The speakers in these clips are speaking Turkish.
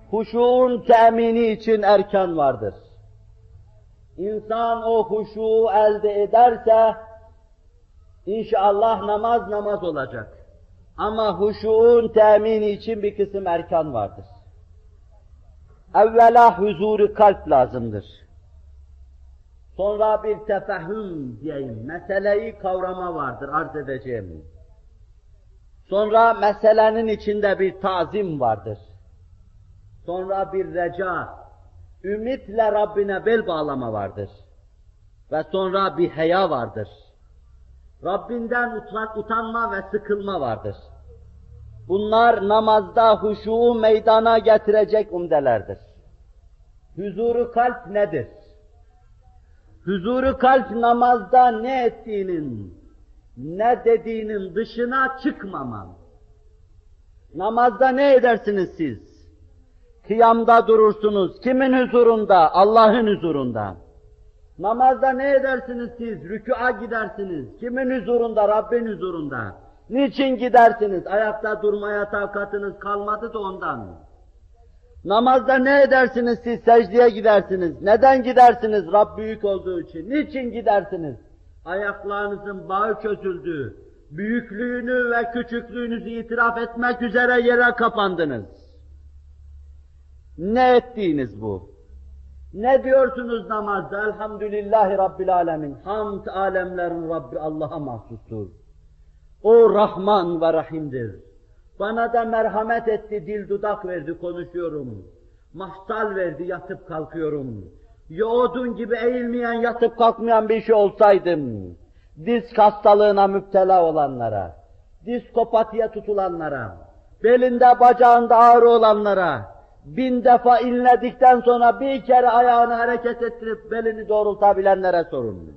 huşuğun temini için erkan vardır. İnsan o huşuğu elde ederse, inşallah namaz olacak. Ama huşuğun temini için bir kısım erkan vardır. Evvela huzur-u kalp lazımdır. Sonra bir tefehüm diyeyim, meseleyi kavrama vardır, arz edeceğim. Sonra meselenin içinde bir tazim vardır. Sonra bir reca, ümitle Rabbine bel bağlama vardır. Ve sonra bir heya vardır. Rabbinden utanma ve sıkılma vardır. Bunlar namazda huşuğu meydana getirecek umdelerdir. Huzur-u kalp nedir? Huzur-u kalp namazda ne ettiğinin, ne dediğinin dışına çıkmaman. Namazda ne edersiniz siz? Kıyamda durursunuz. Kimin huzurunda? Allah'ın huzurunda. Namazda ne edersiniz siz? Rükûa gidersiniz. Kimin huzurunda? Rabbin huzurunda. Niçin gidersiniz? Ayakta durmaya takatınız kalmadı da ondan. Namazda ne edersiniz siz? Secdeye gidersiniz. Neden gidersiniz? Rab büyük olduğu için. Niçin gidersiniz? Ayaklarınızın bağı çözüldü. Büyüklüğünü ve küçüklüğünüzü itiraf etmek üzere yere kapandınız. Ne ettiğiniz bu? Ne diyorsunuz namazda? Elhamdülillahi Rabbil alemin. Hamd alemlerin Rabbi Allah'a mahsustur. O Rahman ve Rahim'dir. Bana da merhamet etti, dil dudak verdi, konuşuyorum. Mahsal verdi, yatıp kalkıyorum. Yoğurdun gibi eğilmeyen, yatıp kalkmayan bir şey olsaydım, diz hastalığına müptela olanlara, diskopatiye tutulanlara, belinde bacağında ağrı olanlara, 1000 defa inledikten sonra bir kere ayağını hareket ettirip belini doğrultabilenlere sorun.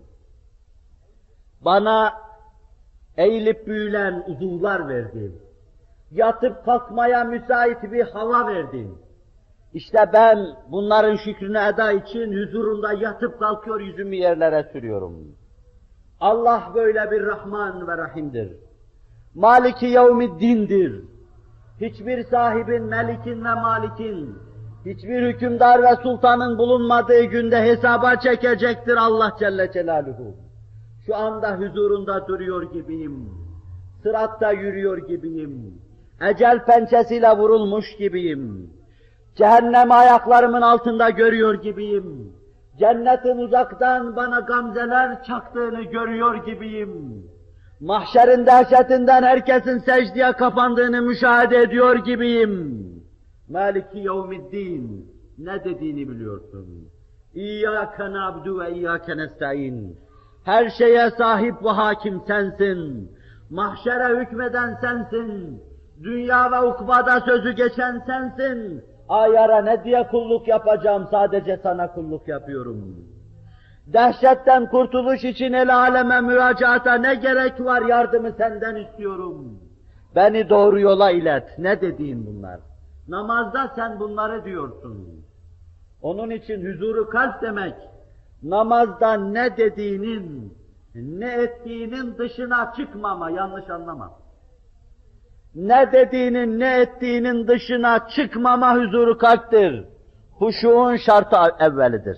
Bana eğilip büyülen uzuvlar verdi. Yatıp kalkmaya müsait bir hava verdi. İşte ben bunların şükrünü eda için huzurunda yatıp kalkıyor, yüzümü yerlere sürüyorum. Allah böyle bir Rahman ve Rahim'dir. Maliki yevmiddin'dir. Hiçbir sahibin, melikin ve malikin, hiçbir hükümdar ve sultanın bulunmadığı günde hesaba çekecektir Allah Celle Celaluhu. Şu anda huzurunda duruyor gibiyim. Sıratta yürüyor gibiyim. Ecel pençesiyle vurulmuş gibiyim. Cehennemi ayaklarımın altında görüyor gibiyim. Cennetin uzaktan bana gamzeler çaktığını görüyor gibiyim. Mahşerin dehşetinden herkesin secdeye kapandığını müşahede ediyor gibiyim. Maliki yevmiddin, ne dediğini biliyorsun. İyyâke na'budu ve iyyâke nestaîn. Her şeye sahip ve hakim sensin. Mahşere hükmeden sensin. Dünya ve ukbada sözü geçen sensin. Ayyara ne diye kulluk yapacağım, sadece sana kulluk yapıyorum. Dehşetten kurtuluş için el aleme müracaata ne gerek var, yardımı senden istiyorum. Beni doğru yola ilet. Ne dediğin bunlar? Namazda sen bunları diyorsun. Onun için huzuru kalp demek, namazda ne dediğinin, ne ettiğinin dışına çıkmama, yanlış anlama. Ne dediğinin, ne ettiğinin dışına çıkmama huzuru kalptir. Huşuğun şartı evvelidir.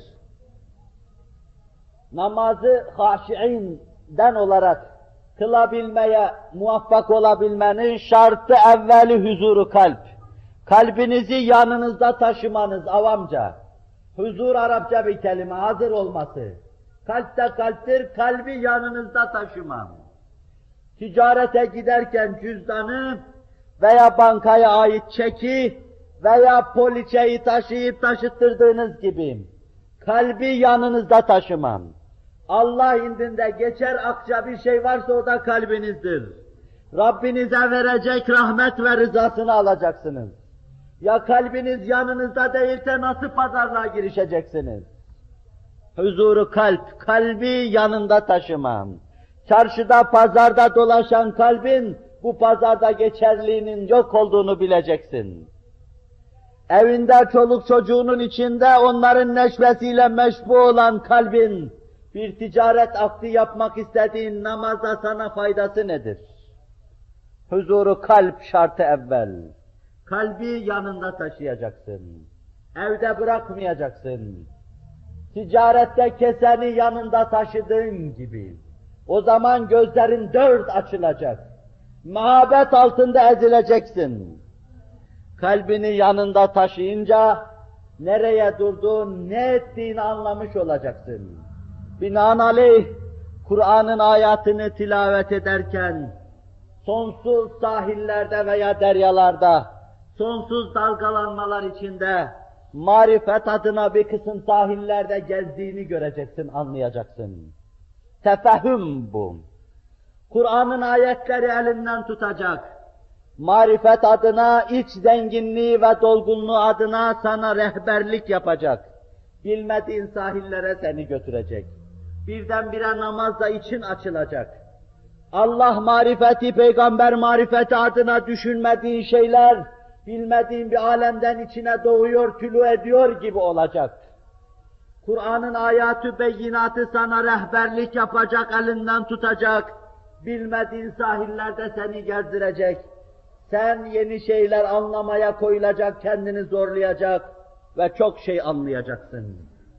Namazı haşi'inden olarak kılabilmeye, muvaffak olabilmenin şartı evveli huzuru kalp. Kalbinizi yanınızda taşımanız avamca. Huzur Arapça bir kelime, hazır olması. Kalp de kalptir, kalbi yanınızda taşıman. Ticarete giderken cüzdanı veya bankaya ait çeki veya poliçeyi taşıyıp taşıttırdığınız gibi kalbi yanınızda taşıman. Allah indinde geçer akça bir şey varsa o da kalbinizdir. Rabbinize verecek rahmet ve rızasını alacaksınız. Ya kalbiniz yanınızda değilse nasıl pazarlığa girişeceksiniz? Huzuru kalp, kalbi yanında taşıman. Çarşıda, pazarda dolaşan kalbin, bu pazarda geçerliğinin yok olduğunu bileceksin. Evinde çoluk çocuğunun içinde onların neşvesiyle meşbu olan kalbin, bir ticaret akdi yapmak istediğin namazda sana faydası nedir? Huzuru kalp şartı evvel. Kalbi yanında taşıyacaksın. Evde bırakmayacaksın. Ticarette keseni yanında taşıdığın gibi. O zaman gözlerin dört açılacak. Mehabet altında ezileceksin. Kalbini yanında taşıyınca nereye durduğun, ne ettiğini anlamış olacaksın. Binaenaleyh Kur'an'ın ayatını tilavet ederken sonsuz sahillerde veya deryalarda, sonsuz dalgalanmalar içinde marifet adına bir kısım sahillerde gezdiğini göreceksin, anlayacaksın. Tefehüm bu. Kur'an'ın ayetleri elinden tutacak. Marifet adına, iç zenginliği ve dolgunluğu adına sana rehberlik yapacak. Bilmediğin sahillere seni götürecek. Birdenbire namazda için açılacak. Allah marifeti, peygamber marifeti adına düşünmediğin şeyler, bilmediğin bir alemden içine doğuyor, tülü ediyor gibi olacak. Kur'an'ın ayatı beyinatı sana rehberlik yapacak, elinden tutacak. Bilmediğin sahillerde seni gezdirecek. Sen yeni şeyler anlamaya koyulacak, kendini zorlayacak ve çok şey anlayacaksın.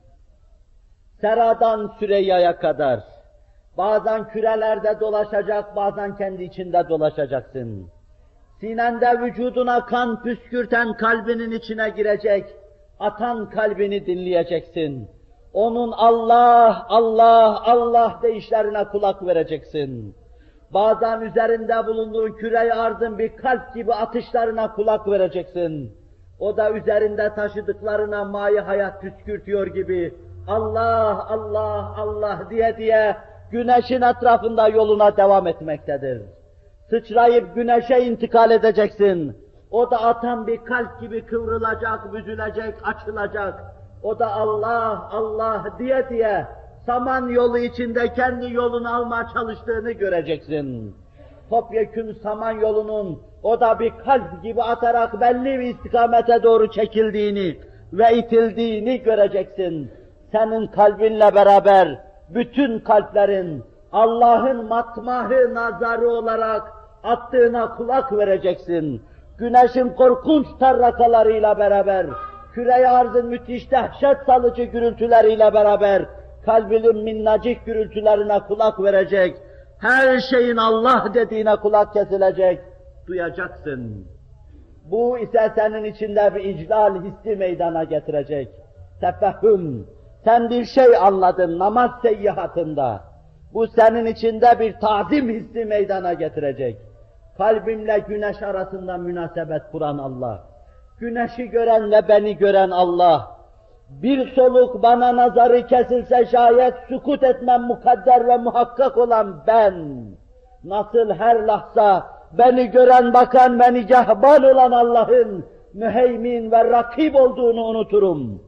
Sera'dan Süreyya'ya kadar, bazen kürelerde dolaşacak, bazen kendi içinde dolaşacaksın. Sinende vücuduna kan püskürten kalbinin içine girecek, atan kalbini dinleyeceksin. Onun Allah, Allah, Allah deyişlerine kulak vereceksin. Bazen üzerinde bulunduğu küre-i arzın bir kalp gibi atışlarına kulak vereceksin. O da üzerinde taşıdıklarına mayi hayat püskürtüyor gibi Allah, Allah, Allah diye güneşin etrafında yoluna devam etmektedir. Sıçrayıp güneşe intikal edeceksin. O da atan bir kalp gibi kıvrılacak, büzülecek, açılacak. O da Allah, Allah diye saman yolu içinde kendi yolunu almaya çalıştığını göreceksin. Topyekün saman yolunun o da bir kalp gibi atarak belli bir istikamete doğru çekildiğini ve itildiğini göreceksin. Senin kalbinle beraber bütün kalplerin Allah'ın matmahı nazarı olarak attığına kulak vereceksin. Güneşin korkunç tarrakalarıyla beraber, küre-i arzın müthiş dehşet salıcı gürültüleriyle beraber, kalbinin minnacık gürültülerine kulak verecek, her şeyin Allah dediğine kulak kesilecek, duyacaksın. Bu ise senin içinde bir iclal hissi meydana getirecek. Tefehüm, sen bir şey anladın namaz seyyihatında. Bu senin içinde bir tazim hissi meydana getirecek. Kalbimle güneş arasında münasebet kuran Allah. Güneşi gören ve beni gören Allah. Bir soluk bana nazarı kesilse şayet sükut etmem mukadder ve muhakkak olan ben. Nasıl her lahza beni gören bakan ve nigahban olan Allah'ın müheymin ve rakip olduğunu unuturum.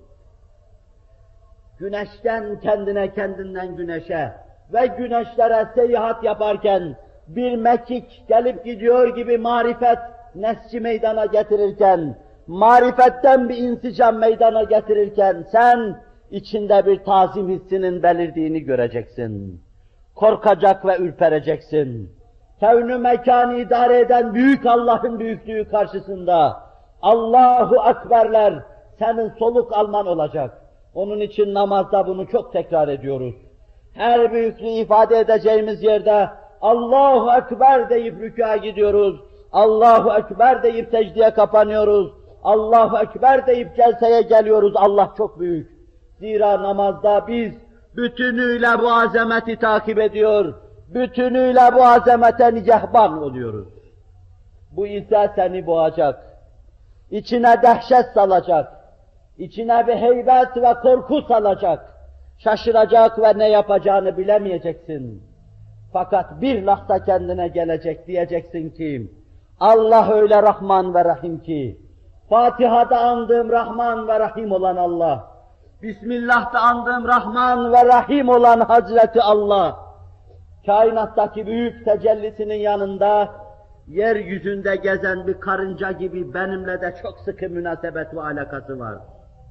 Güneşten kendine, kendinden güneşe ve güneşlere seyahat yaparken bir mekik gelip gidiyor gibi marifet nesci meydana getirirken, marifetten bir insicam meydana getirirken sen içinde bir tazim hissinin belirdiğini göreceksin. Korkacak ve ürpereceksin. Kevn-ü mekanı idare eden büyük Allah'ın büyüklüğü karşısında Allahu Ekberler senin soluk alman olacak. Onun için namazda bunu çok tekrar ediyoruz. Her büyüklüğü ifade edeceğimiz yerde Allahu Ekber deyip rükûa gidiyoruz. Allahu Ekber deyip secdeye kapanıyoruz. Allahu Ekber deyip celseye geliyoruz. Allah çok büyük. Zira namazda biz bütünüyle bu azameti takip ediyor. Bütünüyle bu azamete nigahban oluyoruz. Bu ise seni boğacak. İçine dehşet salacak. İçine bir heybet ve korku salacak. Şaşıracak ve ne yapacağını bilemeyeceksin. Fakat bir lahza kendine gelecek, diyeceksin ki Allah öyle Rahman ve Rahim ki Fatiha'da andığım Rahman ve Rahim olan Allah, Bismillah'ta andığım Rahman ve Rahim olan Hazreti Allah, kainattaki büyük tecellisinin yanında yeryüzünde gezen bir karınca gibi benimle de çok sıkı münasebet ve alakası var.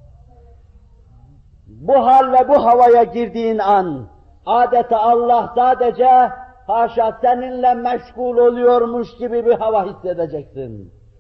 Bu hal ve bu havaya girdiğin an, adeta Allah sadece haşa seninle meşgul oluyormuş gibi bir hava hissedeceksin.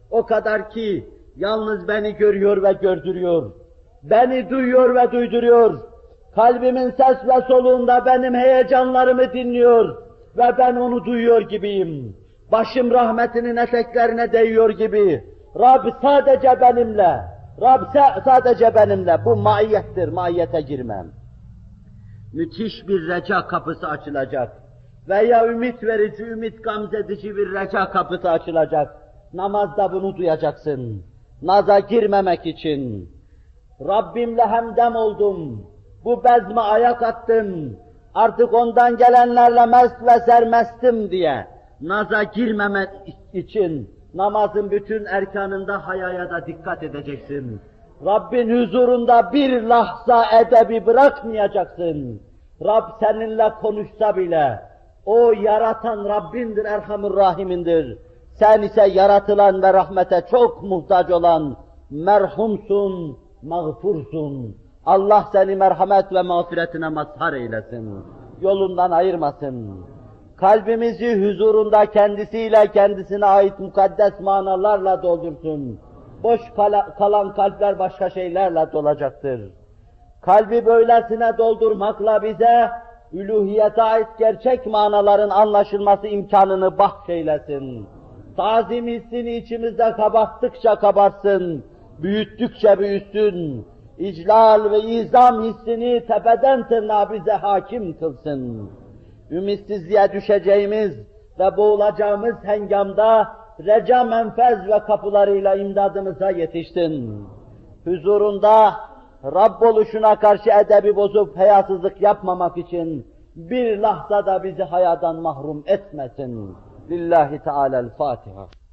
O kadar ki yalnız beni görüyor ve gördürüyor. Beni duyuyor ve duyduruyor. Kalbimin ses ve soluğunda benim heyecanlarımı dinliyor ve ben onu duyuyor gibiyim. Başım rahmetinin eteklerine değiyor gibi. Rab sadece benimle, Rab sadece benimle. Bu maiyettir, maiyete girmem. Müthiş bir reca kapısı açılacak. Veya ümit verici, ümit gamzedici bir reca kapısı açılacak. Namazda bunu duyacaksın. Naza girmemek için. Rabbimle hemdem oldum. Bu bezme ayak attım. Artık ondan gelenlerle mest ve sermestim diye. Naza girmemek için namazın bütün erkanında hayaya da dikkat edeceksin. Rabbin huzurunda bir lahza edebi bırakmayacaksın. Rab seninle konuşsa bile, o yaratan Rabbindir, Erhamur Rahim'indir. Sen ise yaratılan ve rahmete çok muhtaç olan merhumsun, mağfursun. Allah seni merhamet ve mağfiretine mazhar eylesin. Yolundan ayırmasın. Kalbimizi huzurunda kendisiyle kendisine ait mukaddes manalarla doldursun. Boş kalan kalpler başka şeylerle dolacaktır. Kalbi böylesine doldurmakla bize üluhiyete ait gerçek manaların anlaşılması imkanını bahşeylesin. Tazim hissini içimizde kabarttıkça kabarsın, büyüttükçe büyüsün. İclal ve izam hissini tepeden tırnağa bize hakim kılsın. Ümitsizliğe düşeceğimiz ve boğulacağımız hengamda reca menfez ve kapılarıyla imdadımıza yetiştin. Huzurunda Rabb oluşuna karşı edebi bozup hayasızlık yapmamak için bir lahzada bizi hayadan mahrum etmesin. Lillahi Teala'l-Fatiha.